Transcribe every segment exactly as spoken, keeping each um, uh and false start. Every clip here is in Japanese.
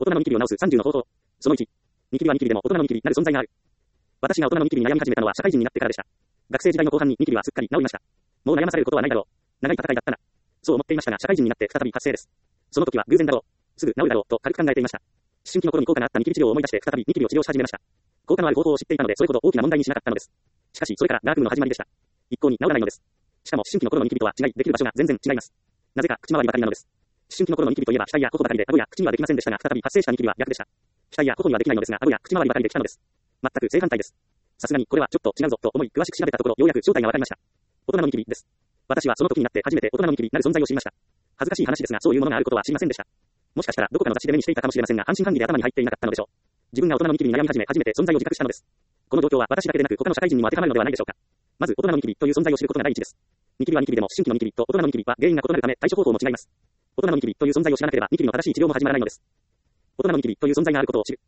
大人のニキビを治すさんじゅうの方法。そのいち。ニキビはニキビでも大人のニキビなる存在がある。私が大人のニキビに悩み始めたのは社会人になってからでした。学生時代の後半にニキビはすっかり治りました。もう悩まされることはないだろう。長い戦いだったな。そう思っていましたが、社会人になって再び発生です。その時は偶然だろう。すぐ治るだろうと軽く考えていました。思春期の頃に効果のあったニキビ治療を思い出して再びニキビを治療し始めました。効果のある方法を知っていたのでそれほど大きな問題にしなかったのです。しかしそれからダークムの始まりでした。一向に治らないのです。しかも思春期の頃のニキビとは違い、できる場所が全然違います。なぜか口周りばかりなのです。思春期の頃のニキビといえば額や頬ばかりで顎や口にはできませんでしたが、再び発生したニキビは逆でした。額や頬にはできないのですが、顎や口周りばかりできたのです。全く正反対です。さすがにこれはちょっと違うぞと思い詳しく調べたところ、ようやく正体がわかりました。大人のニキビです。私はその時になって初めて大人のニキビなる存在を知りました。恥ずかしい話ですが、そういうものがあることは知りませんでした。もしかしたらどこかの雑誌で目にしていたかもしれませんが、半信半疑で頭に入っていなかったのでしょう。自分が大人のニキビに悩み始め、初めて存在を自覚したのです。この状況は私だけでなく他の社会人にも当てはまるのではないでしょうか。まず大人のニキビという存在を知ることが第一です。ニキビはニキビでも思春期のニキビと大人のニキビは原因が異なるため対処方法も違います。大人のニキビという存在を知らなければニキビの正しい治療も始まらないのです。大人のニキビという存在があることを知る。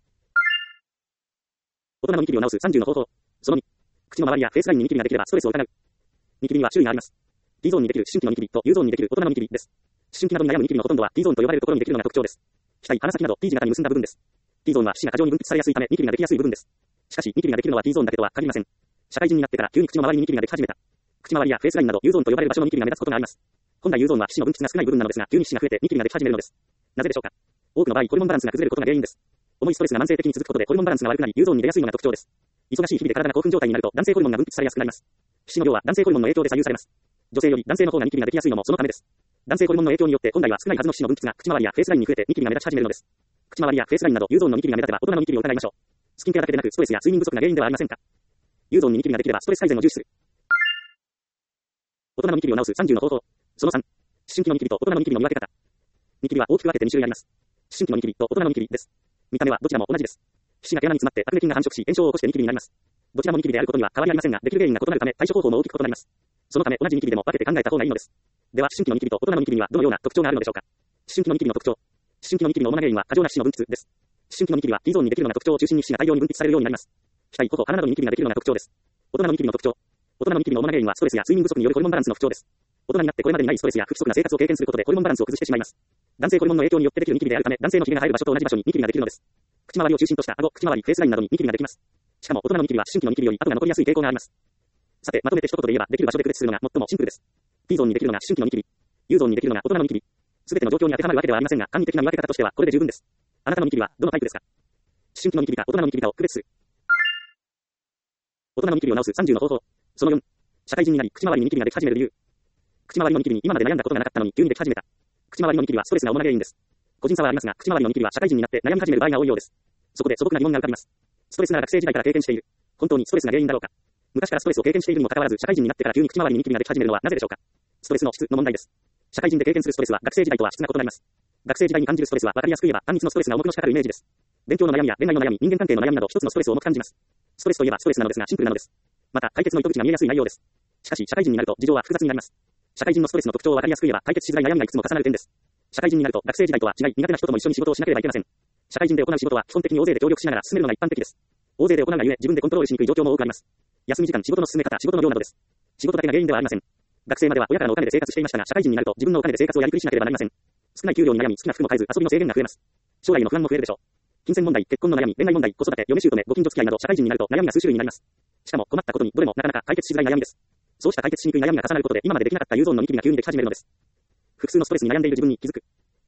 大人のニキビを治すさんじゅうの方法。そのに。口の周りやフェイスラインにニキビができればストレスを疑う。ニキビには種類があります。T ゾーンにできる思春期のニキビと U ゾーンにできる大人のニキビです。思春期などに悩むニキビのほとんどは T ゾーンと呼ばれるところにできるのが特徴です。額、鼻先など T 字型に結んだ部分です。T ゾーンは皮脂が過剰に分泌されやすいためニキビができやすい部分です。しかしニキビができるのは T ゾーンだけとは限りません。社会人になってから急に口の周りにニキビができ始めた。口周りやフェイスラインなど U ゾーンと呼ばれる場所のニキビが目立つことがあります。本来 U ゾーンは皮脂の分泌が少ない部分なのですが、急に皮脂が増えてニキビができ始めるのです。なぜでしょうか。多くの場合ホルモンバランスが崩れることが原因です。重いストレスが慢性的に続くことでホルモンバランスが悪くなり U ゾーンに出やすいのが特徴です。忙しい日々で体が興奮状態になると男性ホルモンが分泌されやすくなります。皮脂の量は男性ホルモンの影響で左右されます。女性より男性の方がニキビができやすいのもそのためです。男性ホルモンの影響によって本来は少ないはずの皮脂の分泌が口周りやフェイスラインに増えてニキビが目立ち始めるのです。口周りやフェイスラインなど U ゾーンのニキビが目立てば大人のニキビを疑いましょう。スキンケアだけでなくストレスや睡眠不足が原因ではありませんか。U ゾーンにニキビができればストレス改善を重視する。大人のニキビを治すさんじゅうの方法。そのさん。思春期のニキビと大人のニキビの見分け方。ニキビは大きく分けてに種類あります。思春期のニキビと大人のニキビです。見た目はどちらも同じです。皮脂が毛穴に詰まってアクネ菌が繁殖し炎症を起こしてニキビになります。どちらもニキビであることには変わりありませんが、できる原因が異なるため対処方法も大きく異なります。そのため同じニキビでも分けて考えた方がいいのです。では思春期のニキビと大人のニキビにはどのような特徴があるのでしょうか。思春期のニキビの特徴。思春期のニキビの主な原因は過剰な皮脂の分泌です。思春期のニキビは T ゾーンにできるのが特徴を中心に皮脂が大量に分泌されるようになります。額、頬、鼻などにニキビができるのが特徴です。大人のニキビの特徴。大人のニキビの主な原因はストレスや睡眠不足によるホルモンバランスの不調です。大人になってこれまでにないストレスや不規則な生活を経験することでホルモンバランスを崩してしまいます。男性ホルモンの影響によってできるニキビであるため、男性のヒゲが入る場所と同じ場所にニキビができるのです。口周りを中心とした顎、口周り、フェイスラインなどにニキビができます。しかも大人のニキビは思春期のニキビより後が残りやすい傾向があります。さて、まとめて一言で言えば、できる場所で区別するのが最もシンプルです。T ゾーンにできるのが思春期のニキビ。U ゾーンにできるのが大人のニキビ。すべての状況に当てはまるわけではありませんが、簡易的な見分け方としてはこれで十分です。あなたのニキビはどのタイプですか。思春期のニキビか大人のニキビかを区別する。大人のニキビを治すさんじゅうの方法。そのよん。社会人になり口周りにニキビができ始める理由。口周りのニキビに今まで悩んだことがなかったのに急にでき始めた。口周りのニキビはストレスが主な原因です。個人差はありますが、口周りのニキビは社会人になって悩み始める場合が多いようです。そこで素朴な疑問が浮かびます。ストレスなら学生時代から経験している。本当にストレスが原因だろうか。昔からストレスを経験しているにもかかわらず、社会人になってから急に口周りにニキビができ始めるのはなぜでしょうか。ストレスの質の問題です。社会人で経験するストレスは学生時代とは質が異なります。学生時代に感じるストレスは分かりやすく言えば単一のストレスが重くのしかかるイメージです。勉強の悩みや恋愛の悩み、人間関係の悩みなど一つのストレスを重く感じます。ストレスといえばストレスなのですがシンプルなのです。また解決の糸口が見えやすい内容です。しかし社会人になると事情は複雑になります。社会人のストレスの特徴を分かりやすく言えば解決しづらい悩みがいくつも重なる点です。社会人になると学生時代とは違い苦手な人とも一緒に仕事をしなければいけません。社会人で行う仕事は基本的に大勢で協力しながら進めるのが一般的です。大勢で行うがゆえ自分でコントロールしにくい状況も多くあります。休み時間、仕事の進め方、仕事の量などです。仕事だけが原因ではありません。学生までは親からのお金で生活していましたが、社会人になると自分のお金で生活をやりくりしなければなりません。少ない給料に悩み、好きな服も買えず、遊びの制限が増えます。将来の不安も増えるでしょう。金銭問題、結婚の悩み、恋愛問題、子育て、嫁姑、ご近所付き合いなど社会人になると悩みが数種類になります。しかも困ったことにどれもなかなか解決しづらい悩みです。そうした解決しにくい悩みが重なることで今までできなかった U ゾーンのニキビが急にでき始めるのです。複数のストレスに悩んでいる自分に気づく。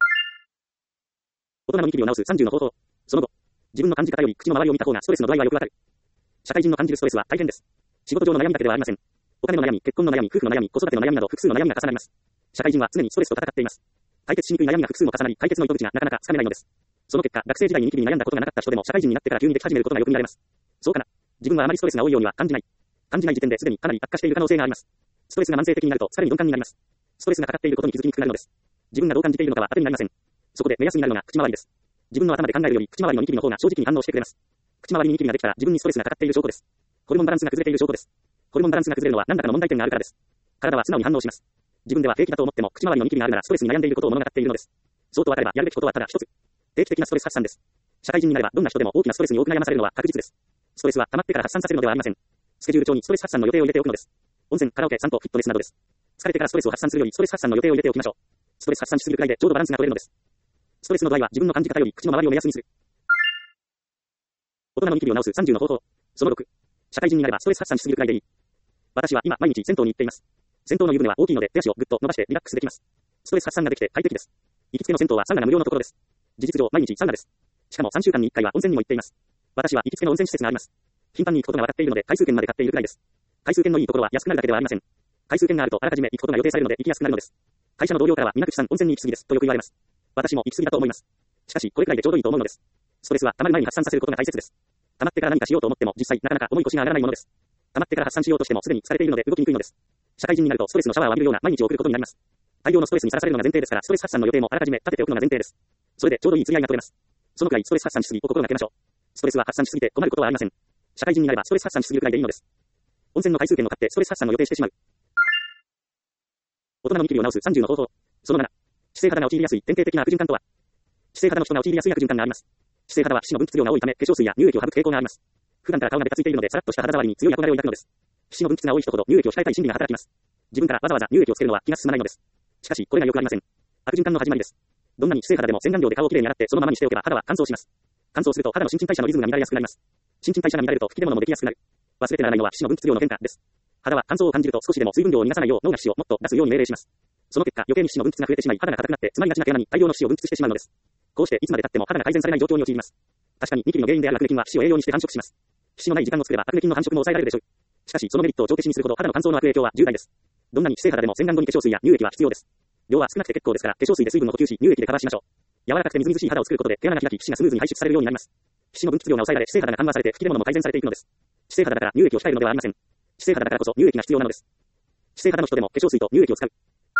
大人のニキビを治すさんじゅうの方法。その後、自分の感じ方より口の周りを見た方がストレスの度合いはよくわかる。社会人の感じるストレスは大変です。仕事上の悩みだけではありません。お金の悩み、結婚の悩み、夫婦の悩み、子育ての悩みなど複数の悩みが重なります。社会人は常にストレスと戦っています。解決しにくい悩みが複数も重なり、解決の糸口がなかなかつかめないのです。その結果、学生時代にニキビに悩んだことがなかった人でも社会人になってから急にでき始めることがよく見られます。そうかな。自分はあまりストレスが多いようには感じない。感じない時点ですでにかなり悪化している可能性があります。ストレスが慢性的になるとさらに鈍感になります。ストレスがかかっていることに気づきにくくなるのです。自分がどう感じているのかは当てになりません。そこで目安になるのが口周りです。自分の頭で考えるより口周りのニキビの方が正直に反応してくれます。口周りにニキビができたら自分にストレスがかかっている証拠です。ホルモンバランスが崩れている証拠です。ホルモンバランスが崩れるのは何らかの問題点があるからです。体は素直に反応します。自分では平気だと思っても口周りのニキビがあるならストレスに悩んでいることを物語っているのです。そうと分かればやるべきことはただ一つ。定期的なストレス発散です。社会人になればどんな人でも大きなストレスに多く悩まされるのは確実です。ストレスは溜まってから発散させるのではありません。スケジュール帳にストレス発散の予定を入れておくのです。温泉、カラオケ、散歩、フィットネスなどです。疲れてからストレスを発散するよりストレス発散の予定を入れておきましょう。ストレス発散しすぎるくらいでちょうどバランスが取れるのです。 ストレスの度合いは自分の感じ方より口の周りを目安にする。大人のニキビを治すさんじゅうの方法。そのろく。社会人になればストレス発散しすぎるくらいでいい。私は今毎日銭湯に行っています。銭湯の湯船は大きいので手足をぐっと伸ばしてリラックスできます。ストレス発散ができて快適です。行きつけの銭湯はサウナが無料のところです。事実上毎日サウナです。しかもさんしゅうかんにいっかいは温泉にも行っています。私は行きつけの温泉施設があります。頻繁に行くことが分かっているので回数券まで買っているくらいです。回数券のいいところは安くなるだけではありません。回数券があるとあらかじめ行くことが予定されるので行きやすくなるのです。会社の同僚からは皆口さん温泉に行き過ぎですとよく言われます。私も行き過ぎだと思います。しかしこれくらいでちょうどいいと思うのです。ストレスは溜まる前に発散させることが大切です。溜まってから何かしようと思っても実際なかなか重い腰が上がらないものです。溜まってから発散しようとしてもすでに疲れているので動きにくいのです。社会人になるとストレスのシャワーを浴びるような毎日を送ることになります。大量のストレスにさらされるのが前提ですからストレス発散の予定もあらかじめ立てておくのが前提です。それでちょうどいい釣り合いが取れます。そのくらいストレス発散しすぎを心がけましょう。ストレスは発散しすぎて困ることはありません。社会人になればストレス発散しすぎるくらいでいいのです。温泉の回数券を買ってストレス発散を予定してしまう。大人のニキビを治すさんじゅうの方法。そのなな。姿勢肌が陥りやすい典型的な悪循環とは。姿勢肌の人が陥りやすい悪循環があります。姿勢肌は皮脂の分泌量が多いため化粧水や乳液を省く傾向があります。普段から顔がベタついているのでさらっとした肌触りに強い憧れを抱くのです。皮脂の分泌が多い人ほど乳液を控えたい心理が働きます。自分からわざわざ乳液をつけるのは気が進まないのです。しかしこれがよくありません。悪循環の始まりです。どんなに姿勢肌でも洗顔料で顔をきれいに洗ってそのままにしておけば肌は乾燥します。乾燥すると肌の新陳代謝のリズムが乱れやすくなります。新陳代謝が乱れると吹き出物もできやすくなる。忘れてならないのは皮脂の分泌量の変化です。肌は乾燥を感じると少しでも水分量を逃がさないよう脳が皮脂をもっと出すように命令します。その結果余計に皮脂の分泌が増えてしまい肌が硬くなって詰まりがちな毛穴に大量の皮脂を分泌してしまうのです。こうしていつまで経っても肌が改善されない状況に陥ります。確かにニキビの原因であるアクネ菌は皮脂を栄養にして繁殖します。皮脂のない時間を作ればアクネ菌の繁殖も抑えられるでしょう。しかしそのメリットを帳消しにするほど肌の乾燥の悪影響は重大です。どんなに姿勢肌でも洗顔後に化粧水や乳液は必要です。量は少なくて結構ですから化粧水で水分を補給し乳液でカバーしましょう。柔らかくてみずみずしい肌を作ることで毛穴が開き皮脂がスムーズに排出されるようになります。皮脂の分泌量が抑えられ姿勢肌が緩和されて吹き出物も改善されていくのです。姿勢肌だから乳液を控えるのではありません。姿勢肌だからこそ乳液が必要なのです。姿勢肌の人でも化粧水と乳液を使う。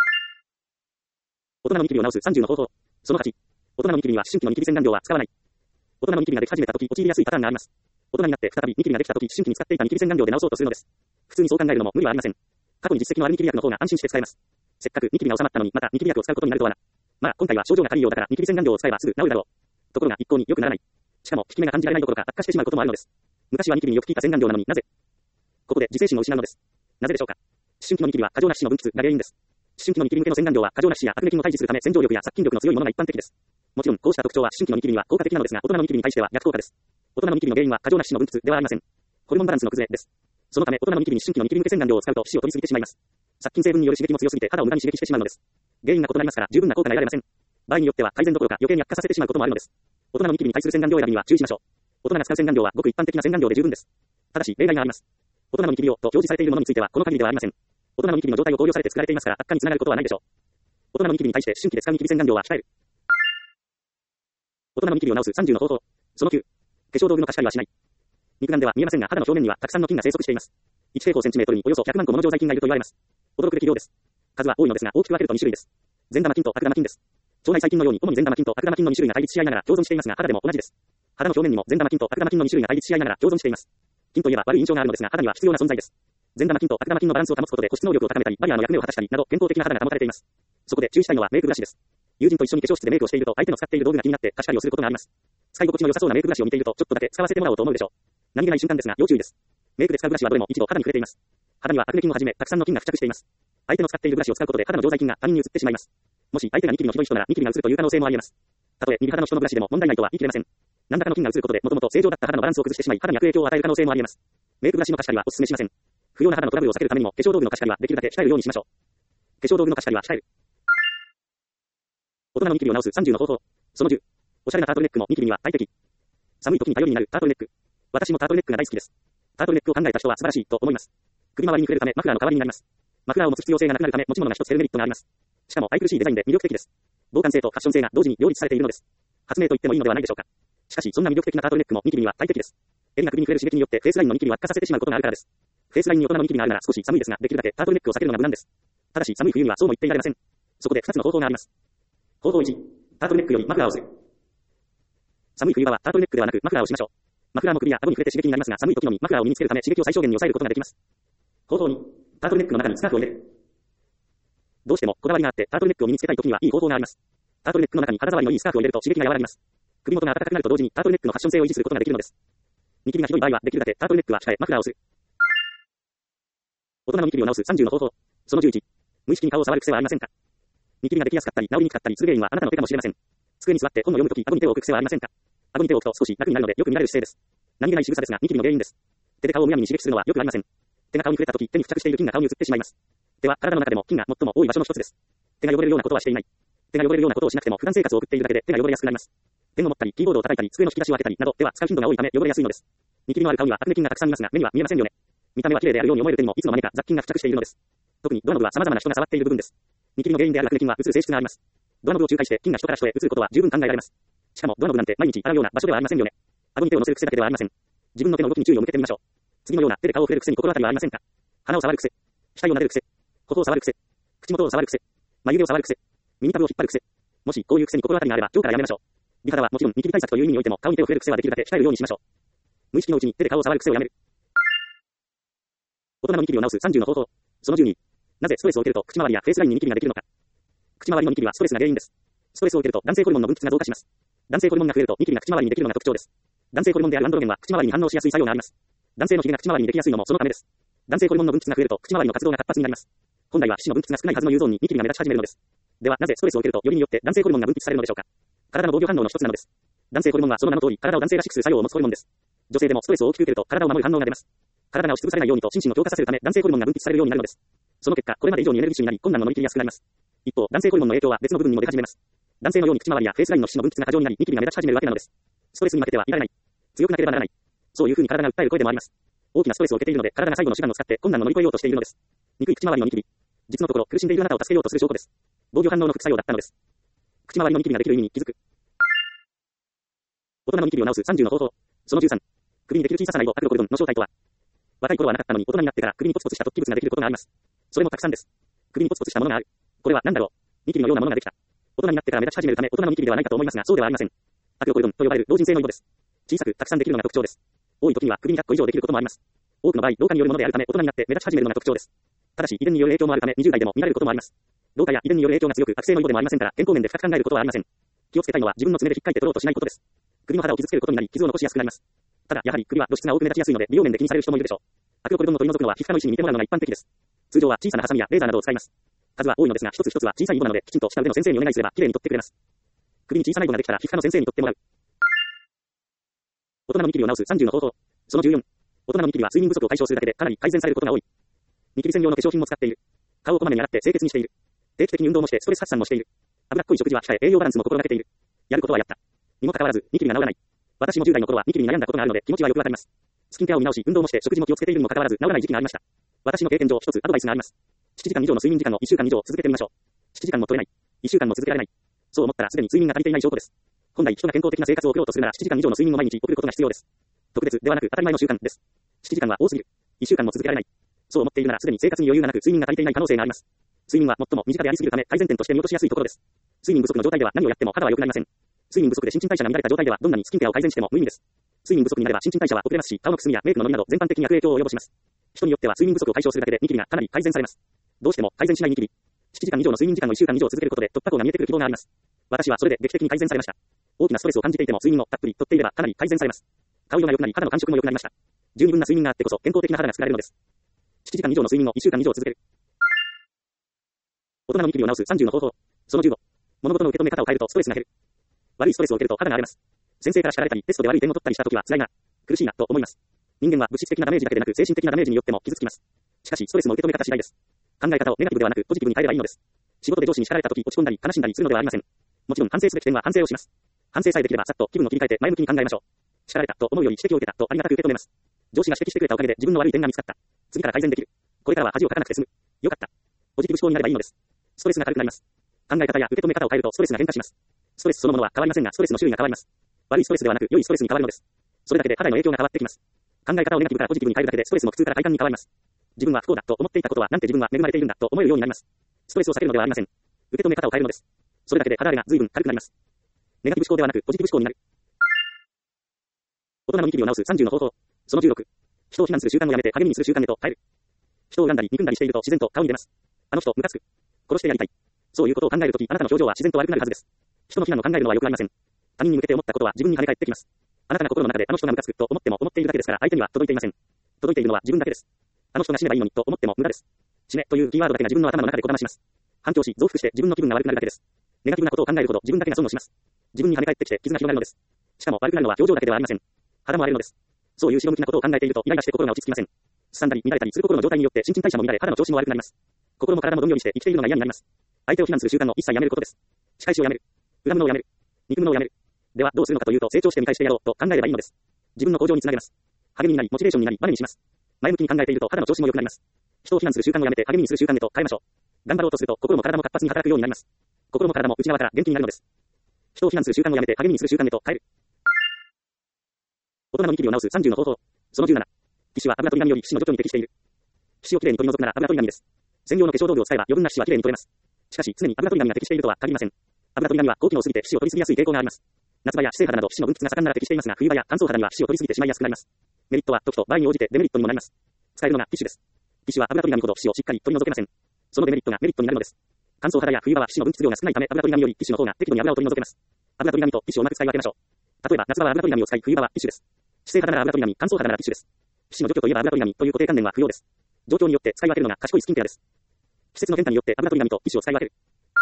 大人のニキビを治すさんじゅうの方法。そのはち。大人のニキビには思春期のニキビ洗顔料は使わない。大人のニキビができ始めた時陥りやすいパターンがあります。大人になって再びニキビができた時思春期に使っていたニキビ洗顔料で治そうとするのです。普通にそう考えるのも無理はありません。過去に実績のあるニキビ薬の方が安心して使えます。せっかくニキビが収まったのにまたニキビ薬を使うことになるとはな。まあ今回は症状が軽いようだからニキビ洗顔料を使えばすぐ治るだろう。ところが一向に良くならない。しかも効き目が感じられないどころか悪化してしまうこともあるのです。昔はニキビによく効いた洗顔料なのになぜここで自制心を失うのです。なぜでしょうか。思春期のニキビは過剰な皮脂の分泌が原因です。思春期のニキビ向けの洗顔料は過剰な皮脂やアクネ菌を退治するため洗浄力や殺菌力の強いものが一般的です。もちろんこうした特徴は思春期のニキビには効果的なのですが大人のニキビに対しては逆効果です。大人のニキビの原因は過剰な皮脂の分泌ではありません。ホルモンバランスの崩れです。そのため大人のニキビに思春期のニキビ向け洗顔料を使うと皮脂を取りすぎてしまいます。殺菌成分による刺激も強すぎて肌を無駄に刺激してしまうのです。原因が異なりますから十分な効果が得られません。場合によっては改善どころか余計に悪化させてしまうこともあるのです。大人のニキビに対する洗顔料選びには注意しましょう。大人が使う洗顔料はごく一般的な洗顔料で十分です。ただし例外があります。大人のニキビ用と表示されているものについてはこの限りではありません。大人のニキビの状態を考慮されて作られていますから悪化につながることはないでしょう。大人のニキビに対して思春期で使うニキビ洗顔料は控える。大人のニキビを治すさんじゅうの方法。そのきゅう。化粧道具の貸し借りはしない。肉眼では見えませんが肌の表面にはたくさんの菌が生息しています。いち平方センチメートルにおよそひゃくまん個もの常在菌がいると言われます。驚くべき量です。数は多いのですが大きく分けるとに種類です。善玉菌と悪玉菌です。腸内細菌のように主に善玉菌と悪玉菌のに種類が対立し合いながら共存していますが肌でも同じです。肌の表面にも善玉菌と悪玉菌のに種類が対立し合いながら共存しています。菌といえば悪い印象があるのですが肌には必要な存在です。善玉菌と悪玉菌のバランスを保つことで保湿能力を高めたりバリアの役目を果たしたりなど健康的な肌が保たれています。そこで注意したいのはメイクブラシです。友人と一緒に化粧室でメイクをしていると相手の使っている道具が気になって貸し借りをすることがあります。使い心地の良さそうなメイクブラシを見ているとちょっとだけ使わせてもらおうと思うでしょう。何気ない瞬間ですが要注意です。メイクで使うブラシはどれも一度肌に触れています。肌にはアクネ菌をはじめたくさんの菌が付着しています。相手の使っているブラシを使うことで肌の常在菌が他人に移ってしまいます。もし相手がニキビのひどい人ならニキビが移るという可能性もあり得ます。たとえ右肌の人のブラシでも問題ないとは言い切れません。何らかの菌が移ることで元々正常だった肌のバランスを崩してしまい肌に悪影響を与える可能性もあり得ます。メイクブラシの貸し借りはお勧めしません。不要な肌のトラブルを避けるためにも化粧道具の貸し借りはできるだけ控えるようにしましょう。化粧道具の貸し借りは控える。大人のニキビを治すさんじゅうの方法。そのじゅう。おしゃれなタートルネックもニキビには大敵。寒い時に頼りになるタートルネック。私もタートルネックが大好きです。タートルネックを考えた人は素晴らしいと思います。首周りに触れるためマフラーの代わりになります。マフラーを持つ必要性がなくなるため持ち物が一つ減るメリットがあります。しかも愛くるしいデザインで魅力的です。防寒性とファッション性が同時に両立されているのです。発明と言ってもいいのではないでしょうか。しかしそんな魅力的なタートルネックもニキビには大敵です。襟が首に触れる刺激によってフェイスラインのニキビを悪化させてしまうことがあるからです。フェイスラインに大人のニキビがあるなら少し寒いですができるだけタートルネックを避けるのが無難です。ただし寒い冬にはそうも言っていられません。そこでふたつの方法があります。方法いち。タートルネックよりマフラーをする。寒い冬場はタートルネックではなくマフラーをしましょう。マフラーも首や顎に触れて刺激になりますが寒い時のみマフラーを身につけるため刺激を最小限に抑えることができます。方法に。タートルネックの中にスカーフを入れる。どうしてもこだわりがあってタートルネックを身につけたい時にはいい方法があります。タートルネックの中に肌触りのいいスカーフを入れると刺激が和らぎます。首元が暖かくなると同時にタートルネックのファッション性を維持することができるのです。ニキビがひどい場合はできるだけタートルネックは控えマフラーをする。大人のニキビを治すさんじゅうの方法。そのじゅういち。無意識に顔を触る癖はありませんか。ニキビができやすかったり治りにくかったりする原因はあなたの手かもしれません。 机に座って本を読むとき、顎に手を置く癖はありませんか？顎に手を置くと少し楽になるのでよく見られる姿勢です。何気ない仕草ですが、ニキビの原因です。手で顔をむやみに刺激するのはよくありません。手が顔に触れたとき、手に付着している菌が顔に移ってしまいます。手は体の中でも菌が最も多い場所の一つです。手が汚れるようなことはしていない。手が汚れるようなことをしなくても普段生活を送っているだけで手が汚れやすくなります。ペンを持ったり、キーボードを叩いたり、机の引き出しを開けたりなど手は使う頻度が多いため汚れやすいのです。ニキビのある顔にはアクネ菌がたくさんいますが、目には見えませんよね。見た目は綺麗であるように思える手にもいつの間にか雑菌が付着しているのです。特にドアノブは様々な人が触っている部分です。ニキビの原因であるアクネ菌は移る性質があります。ドアノブを仲介して菌が人から人へ移ることは十分考えられます。しかもドアノブなんて毎日洗うような場所ではありませんよね。顎に手を乗せる癖だけではありません。自分の手の動きに注意を向けてみましょう。次のような手で顔を触れる癖に心当たりはありませんか？鼻を触る癖、額を撫でる癖、頬を触る癖、口元を触る癖、眉毛を触る癖、耳たぶを引っ張る癖。もしこういう癖に心当たりがあれば今日からやめましょう。美肌はもちろんニキビ対策という意味においても顔に手を触れる癖はできるだけ控えるようにしましょう。無意識のうちに手で顔を触る癖をやめる。大人のニキビを治すさんじゅうの方法。そのじゅうに。なぜストレスを受けると口周りやフェイスラインにニキビができるのか。口周りのニキビはストレスが原因です。ストレスを受けると男性ホルモンの分泌が増加します。男性ホルモンが増えるとニキビが口周りにできるのが特徴です。男性ホルモンであるアンドロゲンは口周りに反応しやすい作用があります。男性のヒゲが口周りにできやすいのもそのためです。男性ホルモンの分泌が増えると口周りの活動が活発になります。本来は皮脂の分泌が少ないはずの U ゾーンにニキビが目立ち始めるのです。ではなぜストレスを受けるとよりによって男性ホルモンが分泌されるのでしょうか。体の防御反応の一つなのです。男性ホルモンはその名の通り体を男性らしくする作用を持つホルモンです。女性でもストレスを大きく受けると体を守る反応が出ます。体が押しつぶされないようにと心身を強化させるため男性ホルモンが分泌されるようになるのです。その結果これまで以上にエネルギッシュになり困難を乗り切りやすくなります。一方男性ホルモンの影響は別の部分にも出始めます。男性のように口周りやフェイスラインの皮脂の分泌が過剰になりニキビが目立ち始めるわけなのです。ストレスに負けてはいられない。強くなければならない。そういう風に体が訴える声でもあります。大きなストレスを受けているので体が最後の手段を使って困難を乗り越えようとしているのです。憎い口周りのニキビ。実のところ苦しんでいるあなたを助けようとする証拠です。防御反応の副作用だったのです。口周りのニキビができる意味に気づく。大人のニキビを治すさんじゅうの方法。そのじゅうさん。首にできる小ささなイボアクロコルドンの正体とは。若い頃はなかったのに大人になってから首にポツポツした突起物ができることがあります。それもたくさんです。首にポツポツしたものがある。これは何だろう。ニキビのようなものができた。大人になってから目立ち始めるため大人のニキビではないかと思いますがそうではありません。アクロコルドンと呼ばれる老人性のイボです。小さくたくさんできるのが特徴です。多い時には首にひゃっこ以上できることもあります。多くの場合老化によるものであるため大人になって目立ち始めるのが特徴です。ただし遺伝による影響もあるためにじゅう代でも見られることもあります。老化や遺伝による影響が強く悪性のイボでもありませんから健康面で深く考えることはありません。気をつけたいのは自分の爪で引っかいて取ろうとしないことです。首の肌を傷つけることになり傷を残しやすくなります。ただやはり首は露出が多く目立ちやすいので美容面で気にされる人もいるでしょう。アクロコルドンを取り除くのは皮膚科の医師に見てもらうのが一般的です。通常は小さなハサミやレーザーなどを使います。数は多いのですが一つ一つは小さいイボなのできちんとした腕の先生にお願いすれば綺麗に取ってくれます。首に小さなイボができたら皮膚科の先生に取ってもらう。大人のニキビを治すさんじゅうの方法。そのじゅうよん。大人のニキビは睡眠不足を解消するだけでかなり改善されることが多い。ニキビ専用の化粧品も使っている。顔をこまめに洗って清潔にしている。定期的に運動もしてストレス発散もしている。脂っこい食事は控え栄養バランスも心がけている。やることはやった。にもかかわらずニキビが治らない。私もじゅう代の頃はニキビに悩んだことがあるので気持ちはよくわかります。スキンケアを見直し運動もして食事も気をつけているにもかかわらず治らない時期がありました。私の経験上一つアドバイスがあります。ななじかん以上の睡眠時間をいっしゅうかん以上続けてみましょう。ななじかんも取れない。いっしゅうかんも続けられない。そう思ったらすでに睡眠が足りていない証拠です。本来人が健康的な生活を送ろうとするならななじかん以上の睡眠を毎日送ることが必要です。特別ではなく当たり前の習慣です。ななじかんは多すぎる。いっしゅうかんも続けられない。そう思っているならすでに生活に余裕がなく睡眠が足りていない可能性があります。睡眠は最も短でありすぎるため改善点として見落としやすいところです。睡眠不足の状態では何をやっても肌は良くなりません。睡眠不足で新陳代謝が乱れた状態ではどんなにスキンケアを改善しても無意味です。睡眠不足になれば新陳代謝は遅れますし、顔のくすみやメイクのノリなど全般的に悪影響を及ぼします。人によっては睡眠不足を解消するだけでニキビがかなり改善されます。どうしても改善しないニキビ。ななじかん以上の睡眠時間をいっしゅうかん以上続けることで突破口が見えてくる希望があります。私はそれで劇的に改善されました。大きなストレスを感じていても睡眠をたっぷりとっていればかなり改善されます。顔色が良くなり肌の感触も良くなりました。十二分な睡眠があってこそ健康的な肌が作られるのです。ななじかん以上の睡眠をいっしゅうかん以上続ける。大人のニキビを治すさんじゅうの方法。そのじゅうご。物事の受け止め方を変えるとストレスが減る。悪いストレスを受けると肌が荒れます。先生から叱られたりテストで悪い点を取ったりしたときは辛いな、苦しいなと思います。人間は物質的なダメージだけでなく精神的なダメージによっても傷つきます。しかしストレスの受け止め方次第です。考え方をネガティブではなくポジティブに変えればいいのです。仕事で上司に叱られたとき落ち込んだり悲しんだりするのではありません。もちろん反省すべき点は反省をします。反省さえできればさっと気分を切り替えて前向きに考えましょう。叱られたと思うより指摘を受けたとありがたく受け止めます。上司が指摘してくれたおかげで自分の悪い点が見つかった。次から改善できる。これからは恥をかかなくて済む。よかった。ポジティブ思考になればいいのです。ストレスが軽くなります。考え方や受け止め方を変えるとストレスが変化します。ストレスそのものは変わりませんがストレスの種類が変わります。悪いストレスではなく良いストレスに変わるのです。それだけで肌への影響が変わってきます。考え方をネガティブからポジティブに変えるだけでストレスも苦痛から快感に変わります。自分は不幸だと思っていたことはなんて自分は恵まれているんだと思えるようになります。ストレスを避けるのではありません。受け止め方を変えるのです。それだけで肌荒れが随分軽くなります。ネガティブ思考ではなくポジティブ思考になる。大人のニキビを治すさんじゅうの方法。そのじゅうろく。人を非難する習慣をやめて励みにする習慣へと変える。人を恨んだり憎んだりしていると自然と顔に出ます。あの人ムカつく。殺してやりたい。そういうことを考えるときあなたの表情は自然と悪くなるはずです。人の非難を考えるのはよくありません。他人に向けて思ったことは自分に跳ね返ってきます。あなたが心の中であの人がムカつくと思っても思っているだけですから相手には届いていません。届いているのは自分だけです。あの人が死ねばいいのにと思っても無駄です。死ねというキーワードだけが自分の頭の中でこだまします。反響し増幅して自分の気分が悪くなるだけです。ネガティブなことを考えるほど自分だけが損をします。 自分に跳ね返ってきて傷が広がるのです。しかも悪くなるのは表情だけではありません。肌も荒れるのです。そういう後ろ向きなことを考えているとイライラして心が落ち着きません。すさんだり乱れたりする心の状態によって新陳代謝も乱れ肌の調子も悪くなります。心も体もどんよりして生きているのが嫌になります。相手を非難する習慣を一切やめることです。仕返しをやめる。恨むのをやめる。憎むのをやめる。ではどうするのかというと成長して見返してやろうと考えればいいのです。自分の向上につなげます。励みになりモチベーションになりバネにします。前向きに考えていると肌の調子も良くなります。人を非難する習慣をやめて励みにする習慣へと変えましょう。頑張ろうとすると心も体も活発に働くようになります。心も体も内側から元気になるのです。人を非難する習慣をやめて励みにする習慣へと変える。大人のニキビを治すさんじゅうの方法。そのじゅうなな。皮脂は油と苦味より皮脂の除去に適している。皮脂をきれいに取り除くなら油と苦味です。専用の化粧道具を使えば余分な皮脂はきれいに取れます。しかし常に油と苦味が適しているとは限りません。油と苦味は高機能すぎて皮脂を取りすぎやすい傾向があります。夏場や湿性肌など皮脂の分泌が盛んなら適していますが、冬場や乾燥肌には皮脂を取りすぎてしまいやすくなります。メリットは時と場合に応じてデメリットにもなります。使えるのがティッシュです。ティッシュは油と苦味ほど皮脂をしっかり取り除けません。そのデメリットがメリットになるのです。乾燥肌や冬場は皮脂の分泌量が少ないため油と苦味よりティッシュの方が適度に油を取り除けます。油と苦味とティッシュをうまく使い分けましょう。例えば夏場は油と苦味を使い、冬場はティッシュです。湿性肌なら油と苦味、乾燥肌ならティッシュです。皮脂の除去といえば油と苦味という固定観念は不要です。状況によって使い分けるのが賢いスキンケアです。季節の変化によって油と苦味とティッシュを使い分ける。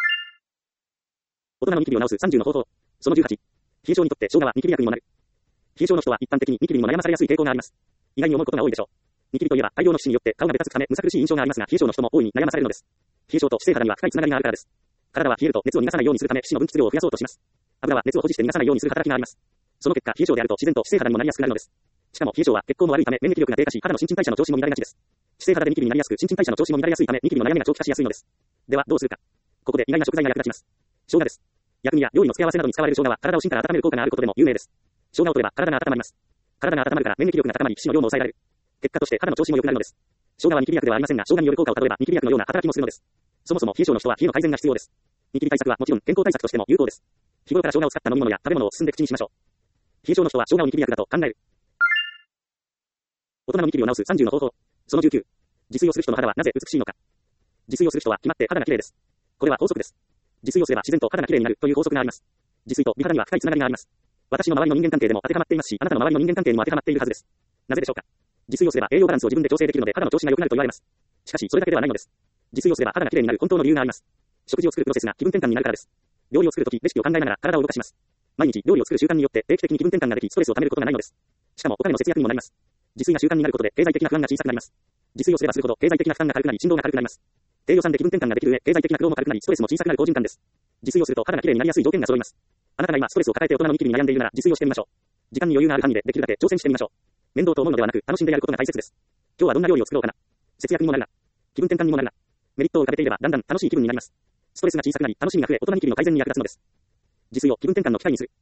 大人のニキビを治すさんじゅうの方法。そのじゅうはち。冷え性にとって生姜はニキビ薬にもなる。冷え性の人は一般的にニキビにも悩まされやすい傾向があります。意外に思うことが多いでしょう。ニキビといえば大量の皮脂によって顔がベタつくためむさ苦しい印象がありますが、冷え性の人も大いに悩まされるのです。冷え性と湿性肌には深いつながりがあるからです。体は冷えると熱を逃がさないようにするため皮脂の分泌量を増やそうとします。油は熱を保持して逃がさないようにする働きがあります。その結果冷え性であると自然と湿性肌にもなりやすくなるのです。しかも冷え性は血行も悪いため免疫力が低下し肌の新陳代謝の調子も乱れがちです。湿性肌でニキビになりやすく新陳代謝の調子も乱れやすいためニキビの悩みが長期化しやすいのです。ではどうするか。ここで意外な食材が役立ちます。生姜です。薬味や料理の付け合わせなどに使われる生姜は体を芯から温める効果があることでも有名です。生姜を取れば体が温まります。体が温まるから免疫力が高まり皮脂の量も抑えられる。結果として肌の調子も良くなるのです。生姜はニキビ薬ではありませんが生姜による効果を例えばニキビ薬のような働きもするのです。そもそも冷え性の人は冷えの改善が必要です。ニキビ対策はもちろん健康対策としても有効です。日頃から生姜を使った飲み物や食べ物を進んで口にしましょう。冷え性の人は生姜をニキビ薬だと考える。大人のニキビを治すさんじゅうの方法。そのじゅうきゅう。自炊をする人の肌はなぜ美しいのか。自炊をする人は決まって肌が綺麗です。これは法則です。自炊をすれば自然と肌が綺麗になるという法則があります。自炊と美肌には深いつながりがあります。私の周りの人間関係でも当てはまっていますし、あなたの周りの人間関係にも当てはまっているはずです。なぜでしょうか。自炊をすれば栄養バランスを自分で調整できるので肌の調子が良くなると言われます。しかしそれだけではないのです。自炊をすれば肌が綺麗になる本当の理由があります。食事を作るプロセスが気分転換になるからです。料理を作るときレシピを考えながら体を動かします。毎日料理を作る習慣によって定期的に気分転換ができストレスを溜めることがないのです。しかもお金の節約にもなります。自炊が習慣になることで経済的な不安が小さくなります。自炊をすればするほど経済的な負担が軽くなり振動が軽くなります。低予算で気分転換ができる上経済的な苦労も軽くなりストレスも小さくなる好循環です。自炊をすると肌が綺麗になりやすい条件が揃います。あなたが今ストレスを抱えて大人のニキビに悩んでいるなら自炊をしてみましょう。時間に余裕がある範囲でできるだけ挑戦してみましょう。面倒と思うのではなく楽しんでやることが大切です。今日はどんな料理を作ろうかな。節約にもなるな。気分転換にもなるな。メリットを浮かべていればだんだん楽しい気分になります。ストレスが小さくなり楽しみが増え大人ニキビの改善に役立つのです。自炊を気分転換の機会にする。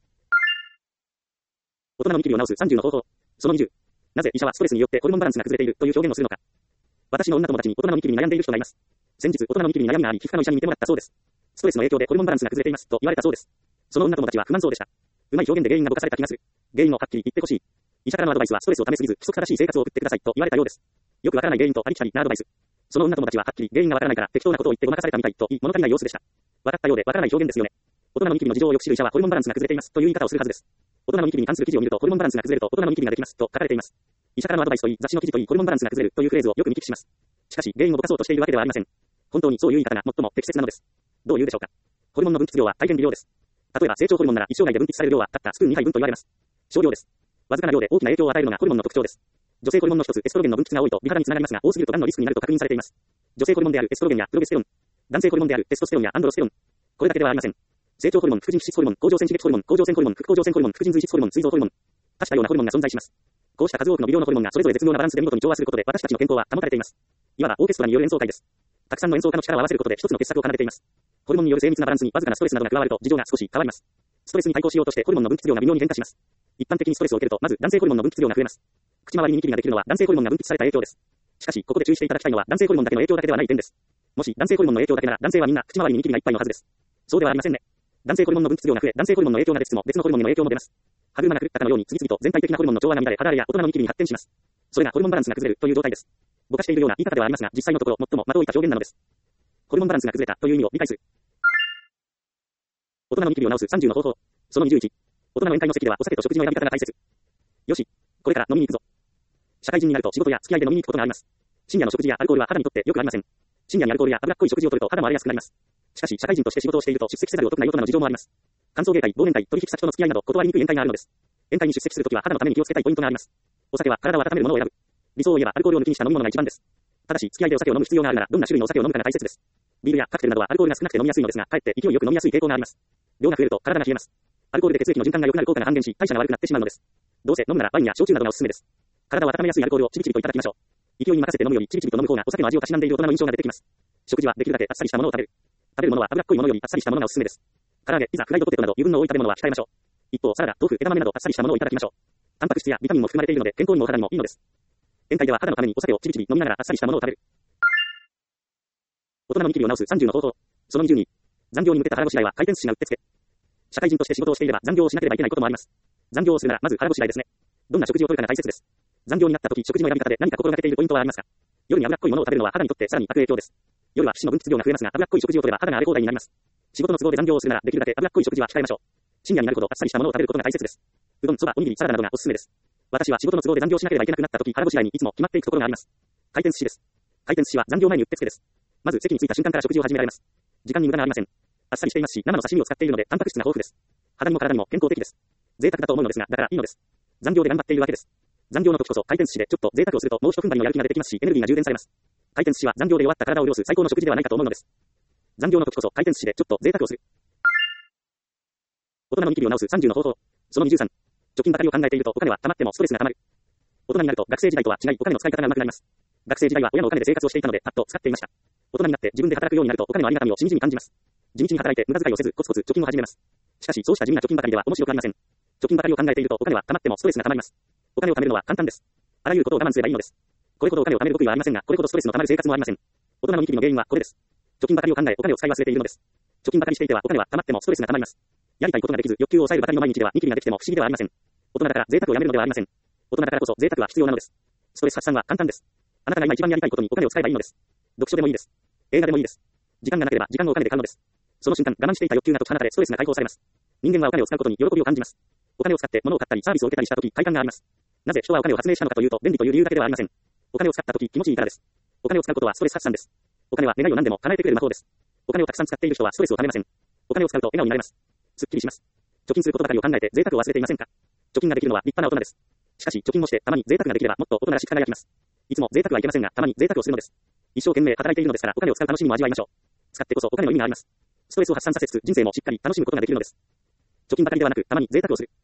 大人のニキビを治すさんじゅうの方法。そのにじゅう。なぜ医者はストレスによってホルモンバランスが崩れているという表現をするのか。私の女友達に大人のニキビに悩んでいる人がいます。先日大人のニキビに悩みがあり皮膚科の医者に見てもらったそうです。ストレスの影響でホルモンバランスが崩れていますと言われたそうです。その女友達は不満そうでした。うまい表現で原因がぼかされた気がする。原因をはっきり言ってほしい。医者からのアドバイスはストレスを溜めすぎず規則正しい生活を送ってくださいと言われたようです。よくわからない原因とありきたりなアドバイス。その女友達ははっきり原因がわからないから適当なことを言ってごまかされたみたいと言い物足りない様子でした。わかったようでわからない表現ですよね。大人のニキビの事情をよく知る医者はホルモンバランスが崩れていますという言い方をするはずです。大人のニキビに関する記事を見るとホルモンバランスが崩れると大人のニキビができますと書かれています。医者からのアドバイスといい雑誌の記事といいホルモンバランスが崩れるというフレーズをよく見聞きします。しかし原因をぼかそうとしているわけではありません。本当にそういう言い方が最も適切なのです。どういうでしょうか。ホルモンの分泌量は大変微量です。例えば成長ホルモンなら一生涯で分泌される量はたったスプーンにはいぶんと言われます。少量です。わずかな量で大きな影響を与えるのがホルモンの特徴です。女性ホルモンの一つエストロゲンの分泌が多いと美肌につながりますが多すぎると癌のリスクになると確認されています。女性ホルモンであるエストロゲンやプロゲステロン、男性ホルモンであるテストステロンやアンドロステロン、これだけではありません。成長ホルモン、副腎脂質ホルモン、甲状腺刺激ホルモン、甲状腺ホルモン、副甲状腺ホルモン、副腎髄質ホルモン、膵臓ホルモン、多種多様なホルモンが存在します。こうした数多くの微量のホルモンがそれぞれ絶妙なバランスで見事に調和することで私たちの健康は保たれています。いわばオーケストラによる演奏会です。たくさんの演奏家の力を合わせることで一つの傑作を奏でています。ホルモンによる精密なバランスにわずかなストレスなどが加わると事情が少し変わります。ストレスに対抗しようとしてホルモンの分泌量が微妙に変化します。一般的にストレスを受けるとまず男性ホルモンの分泌量が増えます。口周りにニキビができるのは男性ホルモンが分泌された影響です。しかしここで注意していただきたいのは男性ホルモンだけの影響だけではない点です。もし男性ホルモンの影響だけなら男性はみんな口周りにニキビがいっぱいのはずです。そうではありませんね。男性ホルモンの分泌量が増え男性ホルモンの影響が出つつも別のホルモンにも影響も出ます。歯車が狂ったかのように次々と全体的なホルモンの調和が乱れ肌荒れや大人のニキビに発展します。それがホルモンバランスが崩れるという状態です。ぼかしているような言い方ではありますが実際のところ最も的を射た表現なのです。ホルモンバランスが崩れたという意味を理解する。大人のニキビを治すさんじゅうの方法。そのにじゅういち。大人の宴会の席ではお酒と食事の選び方が大切。よし、これから飲みに行くぞ。社会人になると仕事や付き合いで飲みに行くことがあります。深夜の食事やアルコールは肌にとって良くありません。深夜にアルコールや脂っこい食事を取ると肌も荒れやすくなります。しかし社会人として仕事をしていると出席せざるを得ない大人の事情もあります。 歓送迎会、忘年会、取引先との付き合いなど断りにくい宴会があるのです。宴会に出席するときは肌のために気をつけたいポイントがあります。お酒は体を温めるものを選ぶ。理想を言えばアルコールを抜きにした飲み物が一番です。ただし、付き合いでお酒を飲む必要があるなら、どんな種類のお酒を飲むかが大切です。ビールやカクテルなどはアルコールが少なくて飲みやすいのですが、かえって勢いよく飲みやすい傾向があります。量が増えると体が冷えます。アルコールで血液の循環が良くなる効果が半減し、代謝が悪くなってしまうのです。どうせ飲むならワインや焼酎などがおすすめです。体を温めやすいアルコールをちびちびといただきましょう。勢いに任せて飲むよりちびちびと飲む方がお酒の味をたしなんでいる大人の印象が出てきます。食事はできるだけあっさりしたものを食べる。食べるものは脂っこいものよりあっさりしたものがおすすめです。唐揚げ、ピザ、フライドポテトなど油分の多い食べ物は控えましょう。一方、サラダ、豆腐、枝豆などあっさりしたものをいただきましょう。タンパク質やビタミンも含まれているので健康にもお肌にもいいのです。宴会では肌のためにお酒をちびちび飲みながらあっさりしたものを食べる。大人のニキビを治すさんじゅうの方法。そのにじゅうに。残業に向けた腹ごしらえは回転寿司がうってつけ。社会人として仕事をしていれば残業をしなければいけないこともあります。残業をするならまず腹ごしらえですね。どんな食事をとるかが大切です。残業になった時食事の選び方で何か心がけているポイントはありますか？夜に脂っこいものを食べるのは肌にとってさらに悪影響です。夜は皮脂の分泌量が増えますが脂っこい食事をとれば肌が荒れ放題になります。仕事の都合で残業をするならできるだけ脂っこい食事は控えましょう。深夜になるほどあっさりしたものを食べることが大切です。うどん、そば、おにぎり、サラダなどがおすすめです。私は仕事の都合で残業しなければいけなくなった時腹ごしらえにいつも決まっていくところがあります。回転寿司です。回転寿司は残業前にうってつけです。まず席に着いた瞬間から食事を始められます。時間に無駄がありません。あっさりしていますし、生の刺身を使っているのでタンパク質が豊富です。肌にも体にも健康的です。贅沢だと思うのですが、だからいいのです。残業で頑張っているわけです。残業の時こそ回転寿司でちょっと贅沢をするともう一踏ん張りのやる気が出てきますし、エネルギーが充電されます。回転寿司は残業で弱った体を潤す最高の食事ではないかと思うのです。残業の時こそ回転寿司でちょっと贅沢をする。大人のニキビを治すさんじゅうの方法。そのにじゅうさん。貯金ばかりを考えているとお金は貯まってもストレスが溜まる。大人になると学生時代とは違いお金の使い方が上手くなります。学生時代は親のお金で生活をしていたのでパッと使っていました。大人になって自分で働くようになるとお金のありがたみをしみじみ感じます。地道に働いて無駄遣いをせずコツコツ貯金を始めます。しかしそうした地味な貯金ばかりでは面白くありません。貯金ばかりを考えているとお金は貯まってもストレスが溜まります。お金を貯めるのは簡単です。あらゆることを我慢すればいいのです。これほどお金を貯める極意はありませんが、これほどストレスの溜まる生活もありません。大人のニキビの原因はこれです。貯金ばかりを考えお金を使い忘れているのです。貯金ばかりしていてはお金は貯まってもストレスが溜まります。やりたいことができず欲求を抑えるばかりの毎日ではニキビができても不思議ではありません。大人だから贅沢をやめるのではありません。大人だからこそ贅沢は必要なのです。ストレス発散は簡単です。あなたが今一番やりたいことにお金を使えばいいのです。読書でもいいです。映画でもいいです。時間がなければ時間をお金で買うのです。その瞬間我慢していた欲求が解き放たれストレスが解放されます。人間はお金を使うことに喜びを感じます。お金を使って物を買ったりサービスを受けたりしたとき快感があります。なぜ人はお金を発明したのかというと便利という理由だけではありません。お金を使ったとき気持ちいいからです。お金を使うことはストレス発散です。お金は願いを何でも叶えてくれる魔法です。お金をたくさん使っている人はストレスをためません。お金を使うと笑顔になれます。すっきりします。貯金することばかりを考えて贅沢を忘れていませんか？貯金ができるのは立派な大人です。しかし貯金をしてたまに贅沢ができればもっと大人らしく輝きます。いつも贅沢はいけませんがたまに贅沢をするのです。一生懸命働いているのですからお金を使う楽しみも味わいましょう。使ってこそお金の意味があります。ストレスを発散させつつ人生もしっかり楽しむことができるのです。貯金ばかりではなくたまに贅沢をする。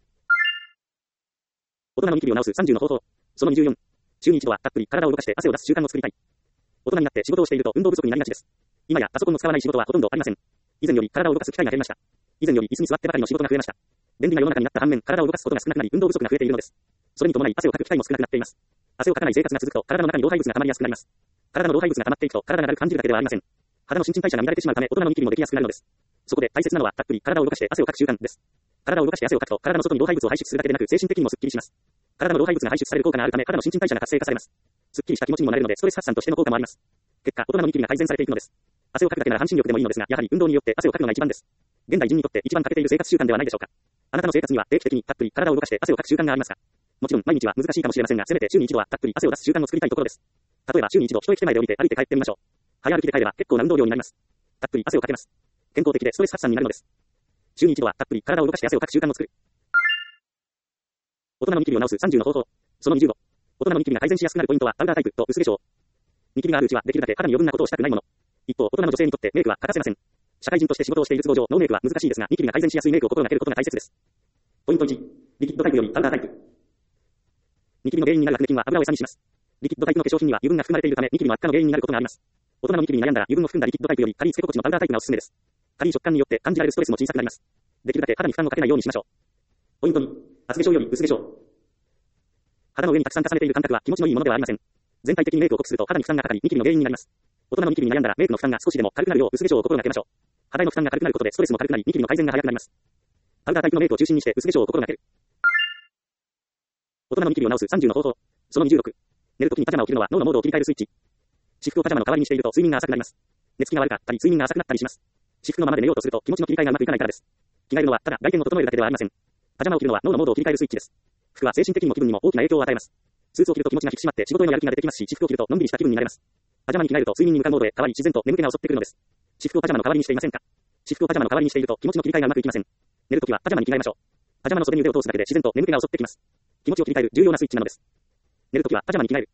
大人のニキビを治すさんじゅうの方法。そのにじゅうよん。週に一度はたっぷり体を動かして汗を出す習慣を作りたい。大人になって仕事をしていると運動不足になりがちです。今やパソコンの使わない仕事はほとんどありません。以前より体を動かす機会が減りました。以前より椅子に座ってばかりの仕事が増えました。便利な世の中になった反面体を動かすことが少なくなり運動不足が増えているのです。それに伴い汗をかく機会も少なくなっています。汗をかかない生活が続くと体の中に老廃物が溜まりやすくなります。体の老廃物が溜まっていくと体がだるく感じるだけではありません。肌の新陳代謝が乱れてしまうため大人のニキビもできやすくなるのです。そこで大切なのはたっぷり体を動かして汗をかく習慣です。体を動かして汗をかくと体の外に老廃物を排出するだけでなく精神的にもスッキリします。体の老廃物が排出される効果があるため肌の新陳代謝が活性化されます。すっきりした気持ちにもなれるのでストレス発散としての効果もあります。結果大人のニキビが改善されていくのです。汗をかくだけなら半身浴でもいいのですがやはり運動によって汗をかくのが一番です。現代人にとって一番欠けている生活習慣ではないでしょうか。あなたの生活には定期的にたっぷり体を動かして汗をかく習慣がありますか？もちろん毎日は難しいかもしれませんがせめて週に一度はたっぷり汗を出す習慣を作りたいところです。例えば週に一度一駅手前で降りて歩いて帰ってみましょう。早歩きで帰れば結構な運動量になります。たっぷり汗をかけます。健康的でストレス発散になるのです。週に一度はたっぷり体を動かして汗をかく習慣を作る。大人のニキビを治すさんじゅうの方法。そのにじゅうご。大人のニキビが改善しやすくなるポイントはパウダータイプと薄化粧。ニキビがあるうちはできるだけ肌に余分なことをしたくないもの。一方大人の女性にとってメイクは欠かせません。社会人として仕事をしている都合上ノーメイクは難しいですがニキビが改善しやすいメイクを心がけることが大切です。ポイントいち。リキッドタイプよりパウダータイプ。ニキビの原因になるアクネ菌は油を餌にします。リキッドタイプの化粧品には油分が含まれているためニキビの悪化の原因になることがあります。大人のニキビに悩んだら油分を含んだリキッドタイプより軽いつけ心地のパウダータイプがおすすめです。軽い食感によって感じられるストレスも小さくなります。できるだけ肌に負担をかけないようにしましょう。ポイントに。厚化粧より薄化粧。肌の上にたくさん重ねている感覚は気持ちのいいものではありません。全体的にメイクを濃くすると肌に負担がかかりニキビの原因になります。大人のニキビに悩んだらメイクの負担が少しでも軽くなるよう薄化粧を心がけましょう。肌への負担が軽くなることでストレスも軽くなりニキビの改善が早くなります。パウダータイプのメイクを中心にして薄化粧を心がける。大人のニキビを治すさんじゅうの方法。そのにじゅうろく。寝るときにパジャマを着るのは脳のモードを切り替えるスイッチ。私服をパジャマの代わりにしていると睡眠が浅くなります。寝つきが悪かったり睡眠が浅くなったりします。私服のままで寝ようとすると気持ちの切り替えがうまくいかないからです。着替えるのはただ外見を整えるだけではありません。パジャマを着るのは脳のモードを切り替えるスイッチです。服は精神的にも気分にも大きな影響を与えます。スーツを着ると気持ちが引き締まって仕事へのやる気が出てきますし、私服を着るとのんびりした気分になれます。パジャマに着替えると睡眠に向かうモードへ変わり自然と眠気が襲ってくるのです。私服をパジャマの代わりにしていませんか？私服をパジャマの代わりにしていると気持ちの切り替えがうまくいきません。 寝るときはパジャマに着替えましょう。パジャマの袖に腕を通すだけで自然と眠気が襲ってきます。気持ちを切り替える重要なスイッチなのです。寝るときはパジャマに着替える。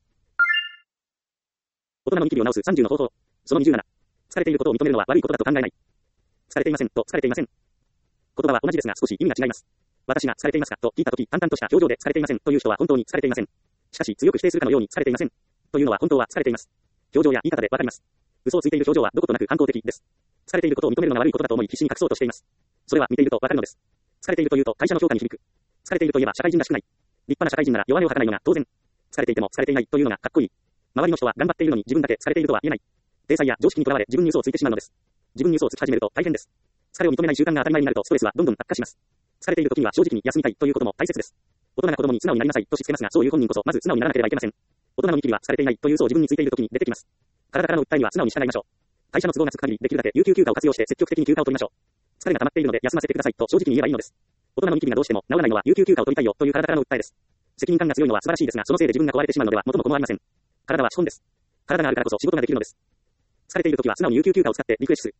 大人のニキビを治すさんじゅうの方法。そのにじゅうなな。疲れていることを認めるのは悪いことだと考えない。疲れていませんと疲れていません。言葉は同じですが少し意味が違います。私が疲れていますかと聞いたとき、淡々とした表情で疲れていませんという人は本当に疲れていません。しかし強く否定するかのように疲れていません。というのは本当は疲れています。表情や言い方でわかります。嘘をついている表情はどことなく反抗的です。疲れていることを認めるのが悪いことだと思い必死に隠そうとしています。それは見ているとわかるのです。疲れているというと会社の評価に響く。疲れているといえば社会人らしくない。立派な社会人なら弱音を吐かないのが当然。疲れていても疲れていないというのがかっこいい。周りの人は頑張っているのに自分だけ疲れているとは言えない。体裁や常識にとらわれ自分に嘘をついてしまうのです。自分に嘘をつき始めると大変です。疲れを認めない習慣が当たり前になるとストレスはどんどん悪化します。疲れている時には正直に休みたいということも大切です。大人が子供に素直になりなさいとしつけますが、そういう本人こそまず素直にならなければいけません。大人のニキビは疲れていないという嘘を自分についている時に出てきます。体からの訴えには素直に従いましょう。会社の都合がつく限りできるだけ有給休暇を活用して積極的に休暇を取りましょう。疲れが溜まっているので休ませてくださいと正直に言えばいいのです。大人のニキビがどうしても治らないのは有給休暇を取りたいよという体からの訴えです。責任感が強いのは素晴らしいですが、そのせいで自分が壊れてしまうのでは元も子もありません。体は資本です。体があるからこそ仕事ができるのです。疲れている時は素直に有給休暇を使ってリフレッシュする。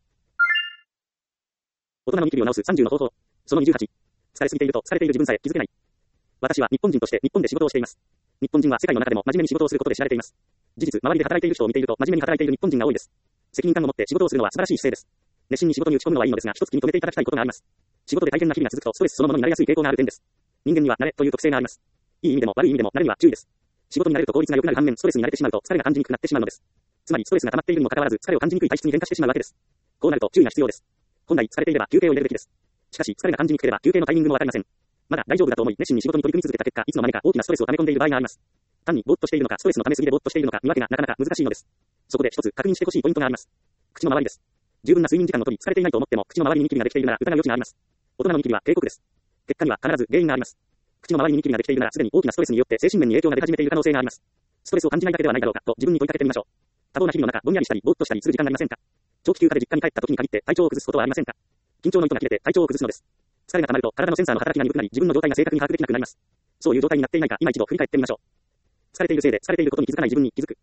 大人のニキビを治すさんじゅうの方法。そのにじゅうはち。疲れすぎていると疲れている自分さえ気づけない。私は日本人として日本で仕事をしています。日本人は世界の中でも真面目に仕事をすることで知られています。事実、周りで働いている人を見ていると真面目に働いている日本人が多いです。責任感を持って仕事をするのは素晴らしい姿勢です。熱心に仕事に打ち込むのはいいのですが、一つ気に留めていただきたいことがあります。仕事で大変な日々が続くとストレスそのものになりやすい傾向がある点です。人間には慣れという特性があります。いい意味でも悪い意味でも慣れには注意です。仕事に慣れると効率が良くなる反面、ストレスに慣れてしまうと疲れが感じにくくなってしまうのです。つまりストレスが溜まっているにもかかわらず疲れを感じにくい体質に変化してしまうわけです。こうなると注意が必要です。本来疲れていれば休憩を入れるべきです。しかし疲れが感じにくければ休憩のタイミングもわかりません。まだ大丈夫だと思い熱心に仕事に取り組み続けた結果、いつの間にか大きなストレスを溜め込んでいる場合があります。単にぼーっとしているのかストレスの溜めすぎでぼーっとしているのか見分けがなかなか難しいのです。そこで一つ確認してほしいポイントがあります。口の周りです。十分な睡眠時間を取り疲れていないと思っても口の周りにニキビができているなら疑う余地があります。大人のニキビは警告です。結果には必ず原因があります。口の周りにニキビができているならすでに大きなストレスによって精神面に影響が出始めている可能性があります。ストレスを感じないだけではないだろうかと自分に問いかけてみましょう。多忙な日々の中ぼんやりしたりぼーっとしたりする時間がありませんか。長期休暇で実家に帰った時に限って体調を崩すことはありませんか。緊張の糸が切れて体調を崩すのです。疲れが溜まると体のセンサーの働きが鈍くなり自分の状態が正確に把握できなくなります。そういう状態になっていないか今一度振り返ってみましょう。疲れているせいで疲れていることに気づかない自分に気づく。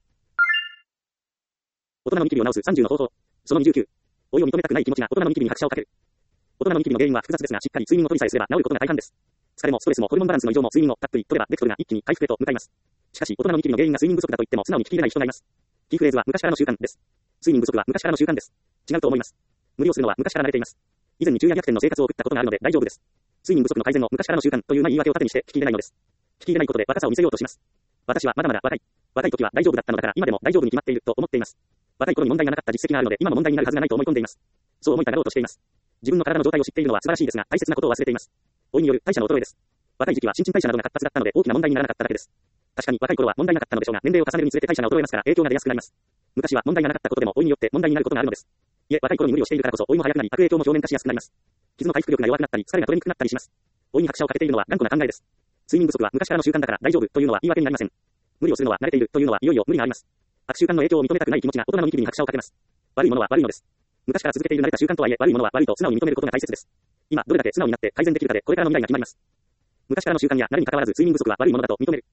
大人のニキビを治すさんじゅうの方法。そのにじゅうきゅう。老いを認めたくない気持ちが大人のニキビに拍車をかける。大人のニキビの原因は複雑ですがしっかり睡眠を取りさえすれば治ることが大半です。疲れもストレスもホルモンバランスの異常も睡眠をたっぷり取ればベクトルが一気に回復へと向かいます。しかし大人のニキビの原因が睡眠不足だと言っても素直に聞き入れない人がいます。キーフレーズは昔からの習慣です。睡眠不足は昔からの習慣です。違うと思います。無理をするのは昔から慣れています。以前に昼夜逆転の生活を送ったことがあるので大丈夫です。睡眠不足の改善の昔からの習慣というない言い訳を盾にして聞き入れないのです。聞き入れないことで若さを見せようとします。私はまだまだ若い。若い時は大丈夫だったのだから今でも大丈夫に決まっていると思っています。若い頃に問題がなかった実績があるので今も問題になるはずがないと思い込んでいます。そう思いたがろうとしています。自分の体の状態を知っているのは素晴らしいですが大切なことを忘れています。老いによる代謝の衰えです。若い時期は新陳代謝などが活発だったので大きな問題にならなかっただけです。確かに若い頃は問題なかったのでしょうが年齢を重ねるにつれて代謝が衰えますから影響が出やすくなります。昔は問題がなかったことでも老いによって問題になることがあるのです。いえ、若い頃に無理をしているからこそ老いも早くなり悪影響も表面化しやすくなります。傷の回復力が弱くなったり疲れが取れにくくなったりします。老いに拍車をかけているのは頑固な考えです。睡眠不足は昔からの習慣だから大丈夫というのは言い訳になりません。無理をするのは慣れているというのはいよいよ無理があります。悪習慣の影響を認めたくない気持ちが大人のニキビに拍車をかけます。悪いものは悪いのです。昔から続けている慣れた習慣とはいえ悪いものは悪いと素直に認めることが大切です。今どれだけ素直になって改善できるかでこれからの未来が決まります。昔からの習慣や慣れに関わらず睡眠不足は悪いものだと認める。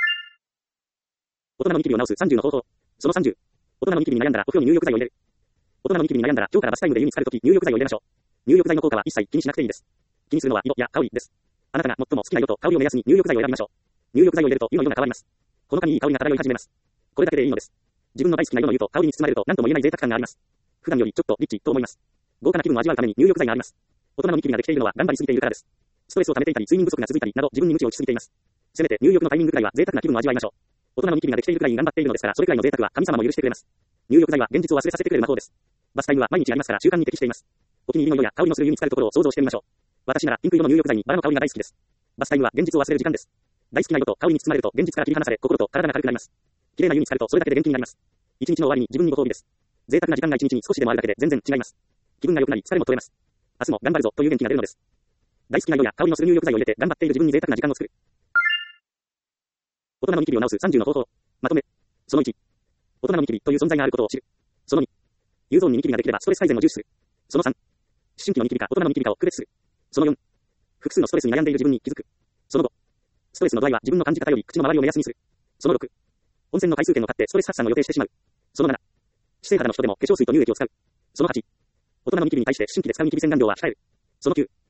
大人のニキビを治すさんじゅうの方法。そのさんじゅう。大人のニキビに悩んだらお風呂に入浴剤を入れる。大人のニキビに悩んだら今日からバスタイムで湯に浸かるとき入浴剤を入れましょう。入浴剤の効果は一切気にしなくていいです。気にするのは色や香りです。あなたが最も好きな色と香りを目安に入浴剤を選びましょう。入浴剤を入れると湯の色が変わります。ほのかにいい香りが漂い始めます。これだけでいいのです。自分の大好きな色の湯と香りに包まれると何とも言えない贅沢感があります。普段よりちょっとリッチと思います。豪華な気分を味わうために入浴剤があります。大人のニキビができているのは頑張りすぎているからです。ストレスを溜めていたり睡眠不足が続いたりなど自分に無知をしすぎています。せめて入浴のタイミングくらいは贅沢な気分を味わいましょう。大人のニキビができているくらい頑張っているのですからそれくらいの贅沢は神様も許してくれます。入浴剤は現実を忘れさせてくれる魔法です。バスタイムは毎日ありますから習慣に適しています。お気に入りの色や香りのする湯に浸かるところを想像してみましょう。私ならピンク色の入浴剤にバラの香りが大好きです。バスタイムは現実を忘れる時間です。大好きな色と香りに包まれると現実から切り離され心と体が軽くなります。綺麗な湯に浸かるとそれだけで元気になります。一日の終わりに自分にご褒美です。贅沢な時間が一日に少しでもあるだけで全然違います。気分が良くなり疲れも取れます。明日も頑張るぞという元気が出るのです。大好きな色や香りのする入浴剤を入れて頑張っている自分に贅沢な時間を作る。大人のニキビを治すさんじゅうの方法。まとめ。そのいち。大人のニキビという存在があることを知る。そのに。ユーゾーンにニキビができればストレス改善を重視する。そのさん。思春期のニキビか大人のニキビかを区別する。そのよん。複数のストレスに悩んでいる自分に気づく。そのご。ストレスの度合いは自分の感じ方より口の周りを目安にする。そのろく。温泉の回数券を買ってストレス発散を予定してしまう。そのなな。姿勢肌の人でも化粧水と乳液を使う。そのはち。大人のニキビに対して思春期で使うニキビ洗顔料は控える。そのきゅう。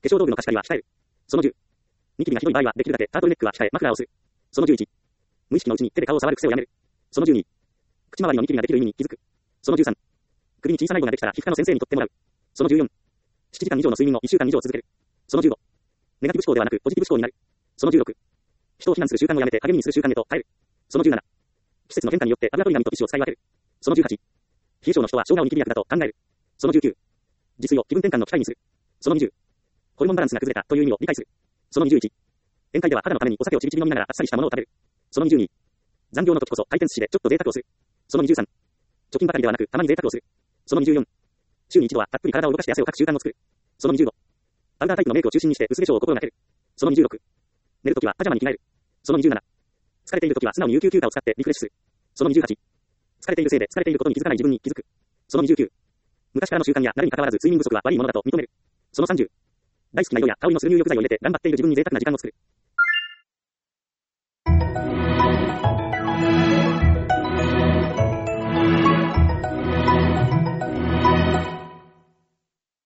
化粧道具の貸し借りは控える。そのじゅう。ニキビがひどい場合はできるだけタートルネックは控え、マフラーをする。そのじゅういち。無意識のうちに手で顔を触る癖をやめる。そのじゅうに。口周りのニキビができる意味に気づく。そのじゅうさん。首に小さなイボができたら皮膚科の先生に取ってもらう。そのじゅうよん。ななじかん以上の睡眠をいっしゅうかん以上続ける。そのじゅうご。ネガティブ思考ではなくポジティブ思考になる。そのじゅうろく。人を非難する習慣をやめて励みにする習慣へと変える。そのじゅうなな。季節の変化によってラボラトリガミと皮脂を使い分ける。そのじゅうはち。冷え性の人は生姜をニキビ薬だと考える。そのじゅうきゅう。自炊を気分転換の機会にする。そのにじゅう。ホルモンバランスが崩れたという意味を理解する。そのにじゅういち。宴会では肌のためにお酒をちびちび飲みながらあっさりしたものを食べる。そのにじゅうに。残業の時こそ回転寿司でちょっと贅沢をする。そのにじゅうさん。貯金ばかりではなくたまに贅沢をする。そのにじゅうよん。週に一度はたっぷり体を動かして汗をかく習慣を作る。そのにじゅうご。パウダータイプのメイクを中心にして薄化粧を心がける。そのにじゅうろく。寝るときはパジャマに着替える。そのにじゅうなな。疲れているときは素直に有給休暇を使ってリフレッシュする。そのにじゅうはち。疲れているせいで疲れていることに気づかない自分に気づく。そのにじゅうきゅう。昔からの習慣や慣れに関わらず睡眠不足は悪いものだと認める。そのさんじゅう。大好きな色や香りのする入浴剤を入れて頑張っている自分に贅沢な時間を作る。